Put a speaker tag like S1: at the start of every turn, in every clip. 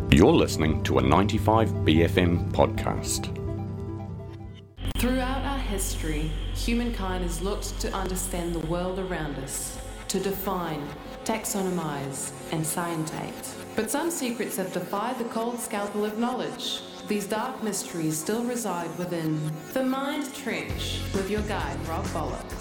S1: You're listening to a 95BFM podcast.
S2: Throughout our history, humankind has looked to understand the world around us, to define, taxonomize, and scientate. But some secrets have defied the cold scalpel of knowledge. These dark mysteries still reside within the Mind Trench with your guide, Rob Bullock.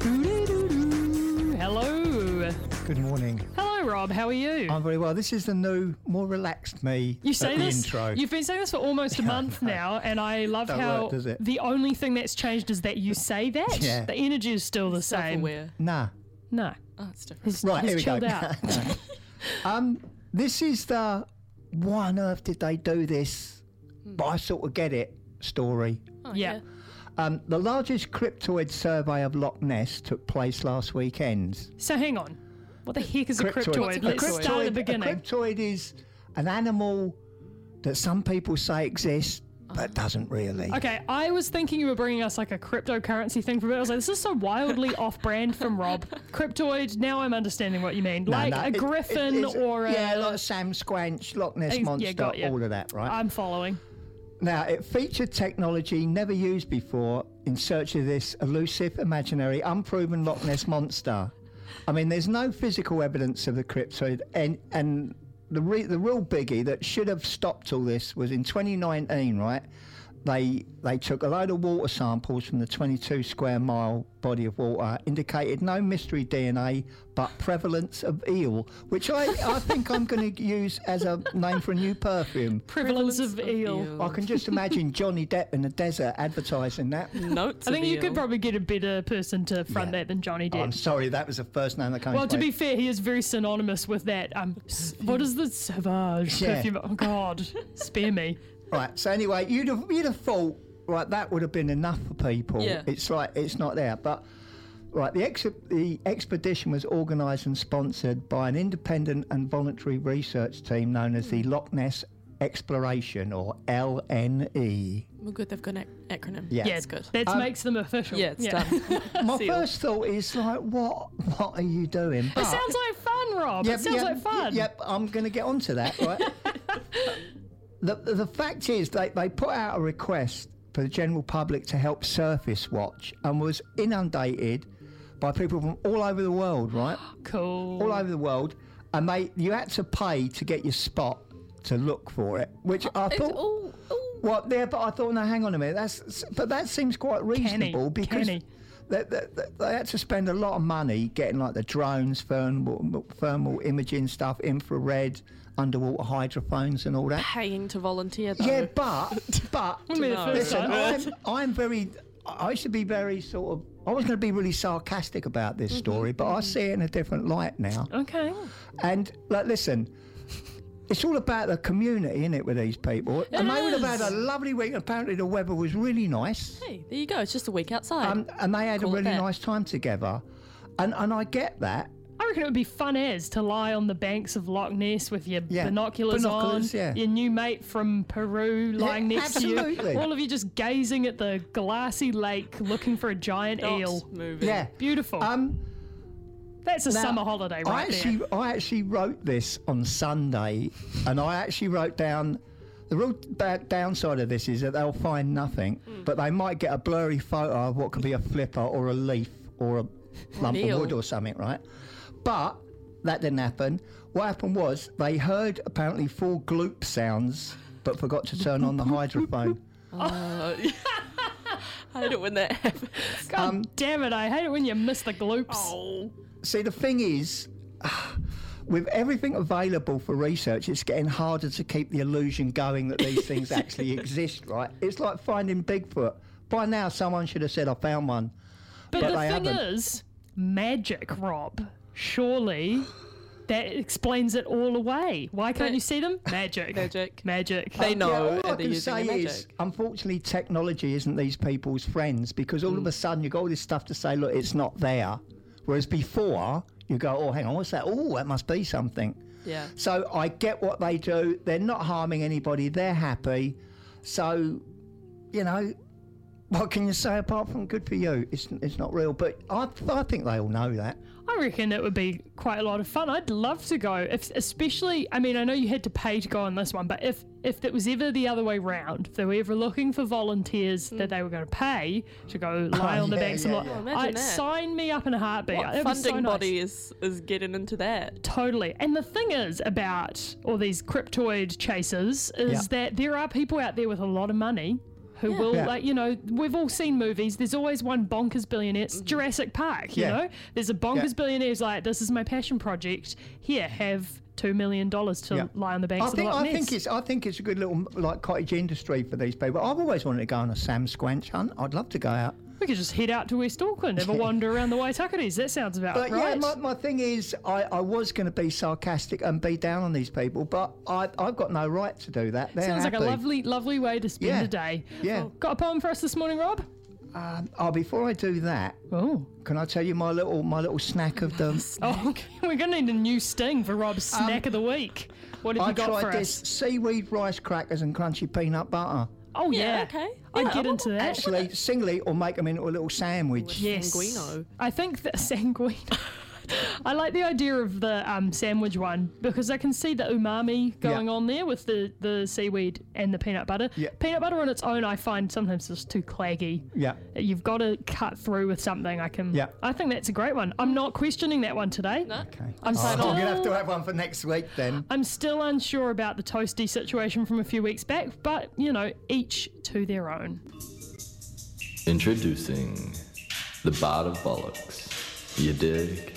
S3: Hello.
S4: Good morning.
S3: Hello, Rob. How are you?
S4: I'm very well. This is the new, more relaxed me.
S3: You say
S4: at the
S3: this?
S4: intro.
S3: You've been saying this for almost a month now, and I love
S4: Don't
S3: how
S4: work, does it?
S3: the only thing that's changed is that you say that.
S4: Yeah.
S3: The energy is still the same.
S5: Self-aware.
S4: Nah.
S3: No.
S5: Oh, it's different.
S4: Right,
S3: he's
S4: here we go.
S3: chilled out.
S4: This is the why on earth did they do this? But I sort of get it story.
S5: Oh,
S3: Yeah.
S4: The largest cryptoid survey of Loch Ness took place last weekend.
S3: So hang on. What the heck is a
S5: What's
S3: cryptoid?
S5: a
S3: Let's
S5: cryptoid?
S3: start at the
S4: A
S3: beginning.
S4: cryptoid is an animal that some people say exists, but doesn't really.
S3: Okay, I was thinking you were bringing us like a cryptocurrency thing for a bit. I was like, this is so wildly off-brand from Rob. Cryptoid, now I'm understanding what you mean.
S4: No,
S3: like
S4: no,
S3: a
S4: it-
S3: griffin
S4: it's-
S3: or a...
S4: Yeah, like a Sam Squanch, Loch Ness
S3: Yeah,
S4: Monster,
S3: got you.
S4: all of that, right?
S3: I'm following.
S4: Now, it featured technology never used before in search of this elusive, imaginary, unproven Loch Ness Monster. I mean, there's no physical evidence of the cryptoid, and the real biggie that should have stopped all this was in 2019, right? They took a load of water samples from the 22 square mile body of water, indicated no mystery DNA, but prevalence of eel, which I think I'm going to use as a name for a new perfume.
S3: Prevalence of eel.
S4: I can just imagine Johnny Depp in the desert advertising that.
S5: Notes
S3: I think
S5: of
S3: you could
S5: eel.
S3: probably get a better person to front
S4: Yeah.
S3: that than Johnny
S4: I'm
S3: Depp.
S4: sorry, that was the first name that came
S3: Well, to
S4: my-
S3: be fair, he is very synonymous with that. What is the Sauvage
S4: Yeah.
S3: perfume? Oh God, spare me.
S4: Right, so anyway, you'd have thought, right, that would have been enough for people.
S5: Yeah.
S4: It's like, it's not there. But, right, the expedition was organised and sponsored by an independent and voluntary research team known as the Loch Ness Exploration, or LNE.
S5: Well, good, they've got an acronym.
S4: Yeah.
S5: That's good.
S3: That makes them official.
S5: Yeah, it's done.
S4: My
S5: Seal.
S4: first thought is, like, what are you doing?
S3: It
S4: But-
S3: sounds like fun, Rob. It sounds like fun.
S4: Yep, I'm going to get onto that, right? The fact is, they put out a request for the general public to help Surface Watch and was inundated by people from all over the world, right?
S3: Cool.
S4: All over the world. And you had to pay to get your spot to look for it, which I thought...
S5: Oh,
S4: Well, yeah, but I thought, no, hang on a minute. But that seems quite reasonable because
S3: Canny.
S4: they had to spend a lot of money getting like the drones, thermal imaging stuff, infrared, underwater hydrophones, and all that.
S5: paying to volunteer though.
S4: Yeah, but
S3: Wouldn't be the
S5: know.
S3: first
S4: listen,
S3: time.
S4: I'm very. I used to be very sort of. I was going to be really sarcastic about this story, but I see it in a different light now.
S3: Okay.
S4: And like, listen, it's all about the community, isn't it, with these people? And they would have had a lovely week. Apparently, the weather was really nice,
S5: Hey, there you go. It's just a week outside.
S4: and they had
S5: Call
S4: a
S5: it
S4: really
S5: that.
S4: nice time together. And I get that.
S3: I reckon it would be fun as to lie on the banks of Loch Ness with your
S4: Yeah.
S3: binoculars
S4: Binoculars,
S3: on,
S4: yeah.
S3: your new mate from Peru lying
S4: Yeah,
S3: next to
S4: absolutely.
S3: you, all of you just gazing at the glassy lake looking for a giant
S5: Not
S3: eel.
S5: moving.
S4: Yeah.
S3: Beautiful. That's a
S4: Now,
S3: summer holiday right there.
S4: I actually wrote this on Sunday, and I actually wrote down the real bad downside of this is that they'll find nothing, but they might get a blurry photo of what could be a flipper or a leaf or a lump of
S5: eel.
S4: wood or something, right? But that didn't happen. What happened was they heard apparently 4 gloop sounds, but forgot to turn on the hydrophone.
S5: I hate it when that happens.
S3: God damn it, I hate it when you miss the gloops.
S5: Oh.
S4: See, the thing is, with everything available for research, it's getting harder to keep the illusion going that these things actually exist, right? It's like finding Bigfoot. By now, someone should have said, I found one.
S3: But
S4: But
S3: the
S4: they
S3: thing
S4: haven't.
S3: is, magic, Rob. Surely that explains it all away. Why can't you see them? Magic.
S5: Magic.
S3: Magic.
S5: They know,
S4: all
S5: and
S4: I
S5: they're
S4: can
S5: using
S4: say
S5: their
S4: is,
S5: magic.
S4: unfortunately, technology isn't these people's friends because all of a sudden you've got all this stuff to say, look, it's not there. Whereas before, you go, oh, hang on, what's that? Oh, that must be something.
S5: Yeah.
S4: So I get what they do. They're not harming anybody. They're happy. So, you know, What can you say apart from good for you? It's not real, but I think they all know that.
S3: I reckon it would be quite a lot of fun. I'd love to go, especially, I mean, I know you had to pay to go on this one, but if it was ever the other way round, if they were ever looking for volunteers that they were going to pay to go lie on the banks and
S5: imagine that.
S3: sign me up in a heartbeat.
S5: What
S3: It'd be
S5: funding
S3: so nice.
S5: body is getting into that?
S3: Totally. And the thing is about all these cryptoid chasers is that there are people out there with a lot of money who will, like, you know, we've all seen movies. There's always one bonkers billionaire. It's Jurassic Park, you know? There's a bonkers billionaire who's like, this is my passion project. Here, have $2 million to lie on the banks of the Loch Ness.
S4: I think it's a good little, like, cottage industry for these people. I've always wanted to go on a Sam Squanch hunt. I'd love to go out.
S3: We could just head out to West Auckland, have a wander around the Waitakaris. That sounds about
S4: But
S3: right.
S4: yeah, my thing is, I was going to be sarcastic and be down on these people, but I've got no right to do that. They're
S3: Sounds
S4: happy.
S3: like a lovely way to spend a day.
S4: Yeah.
S3: Got a poem for us this morning, Rob?
S4: Before I do that, can I tell you my little snack of them?
S3: Oh, we're going to need a new sting for Rob's snack of the week. What have you got for
S4: I tried this
S3: us?
S4: seaweed rice crackers and crunchy peanut butter.
S3: Oh, yeah.
S5: Okay.
S3: I'd get into that.
S4: Actually, singly or make them into a little sandwich.
S3: Yes.
S5: Sanguino.
S3: I think that sanguino. I like the idea of the sandwich one because I can see the umami going on there with the seaweed and the peanut butter.
S4: Yeah.
S3: Peanut butter on its own, I find sometimes just too claggy.
S4: Yeah.
S3: You've got to cut through with something. I think that's a great one. I'm not questioning that one today.
S5: No.
S4: Okay.
S3: I'm
S4: I'm
S3: still,
S4: going to have to have one for next week then.
S3: I'm still unsure about the toasty situation from a few weeks back, but, you know, each to their own.
S6: Introducing the Bard of Bollocks. You dig?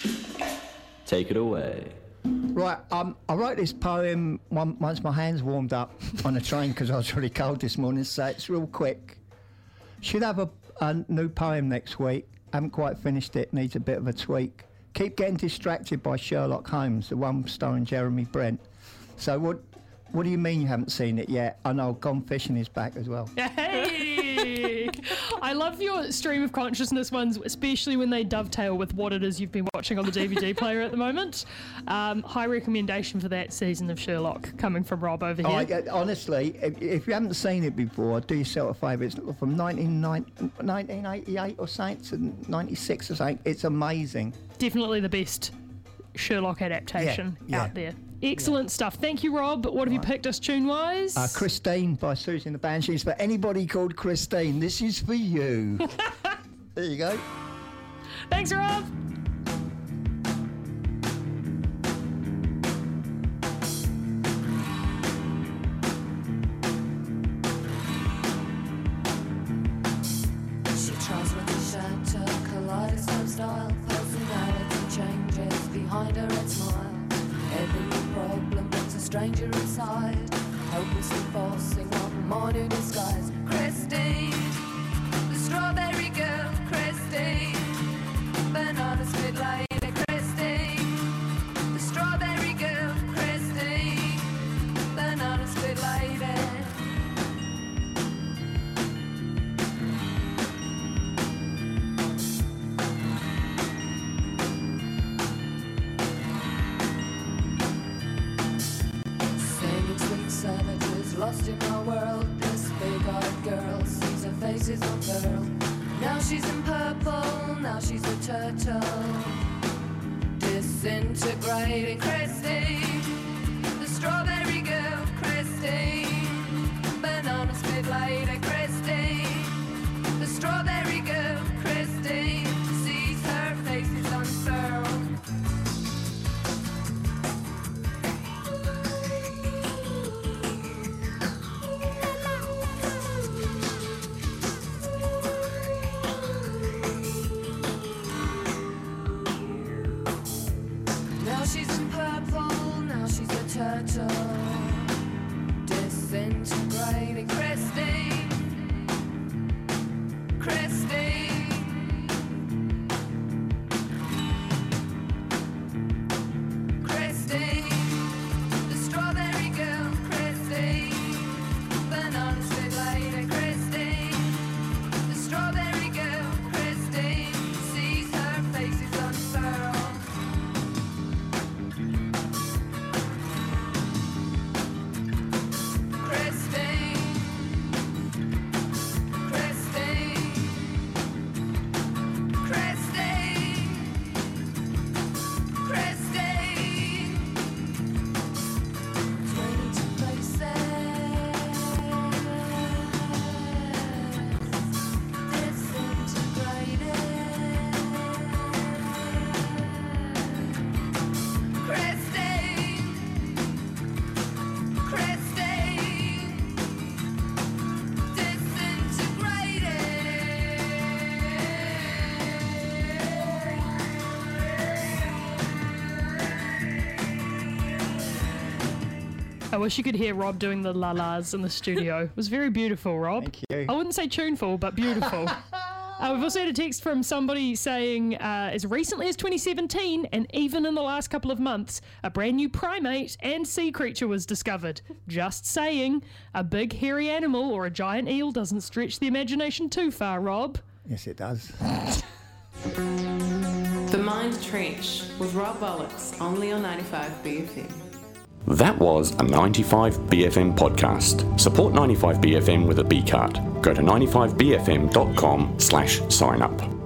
S6: Take it away.
S4: Right, I wrote this poem once my hands warmed up on the train because I was really cold this morning, so it's real quick. Should have a new poem next week. Haven't quite finished it, needs a bit of a tweak. Keep getting distracted by Sherlock Holmes, the one starring Jeremy Brent. So what do you mean you haven't seen it yet? I know Gone Fishing is back as well.
S3: Hey! I love your stream of consciousness ones, especially when they dovetail with what it is you've been watching on the DVD player at the moment. High recommendation for that season of Sherlock coming from Rob over here.
S4: Honestly, if you haven't seen it before, do yourself a favour. It's from 1988 or something to 96 or something. It's amazing.
S3: Definitely the best Sherlock adaptation out there. Excellent stuff. Thank you, Rob. What have you picked us tune-wise?
S4: Christine by Susie and the Banshees. For anybody called Christine, this is for you. There you go.
S3: Thanks, Rob.
S7: She tries with the shatter, kaleidoscope style, personality changes behind her red smile. Every problem puts a stranger inside, hopelessly forcing on minor disguise. Christine, the strawberry girl, Christine, banana split lady, Christine, the strawberry girl, Christine, banana split lady. Singing sweet savages lost in my world. This big-eyed girl sees her face is unfurled. Now she's in purple, now she's a turtle. Disintegrating Christine, the strawberry girl, Christine, banana split lady, Christine, the strawberry girl, Christine, sees her face is unfurled. Now she's in purple, now she's a turtle. Disintegrating Christine, Christine. Christine, the strawberry girl, Christine, banana split lady, Christine, the strawberry girl, Christine, sees her face is unfurled.
S3: I wish you could hear Rob doing the la-las in the studio. It was very beautiful, Rob.
S4: Thank you.
S3: I wouldn't say tuneful, but beautiful. We've also had a text from somebody saying, as recently as 2017, and even in the last couple of months, a brand new primate and sea creature was discovered. Just saying, a big hairy animal or a giant eel doesn't stretch the imagination too far, Rob.
S4: Yes, it does.
S2: The Mind Trench with Rob Bollocks, only on 95 BFM.
S1: That was a 95BFM podcast. Support 95BFM with a B card. Go to 95BFM.com/sign up.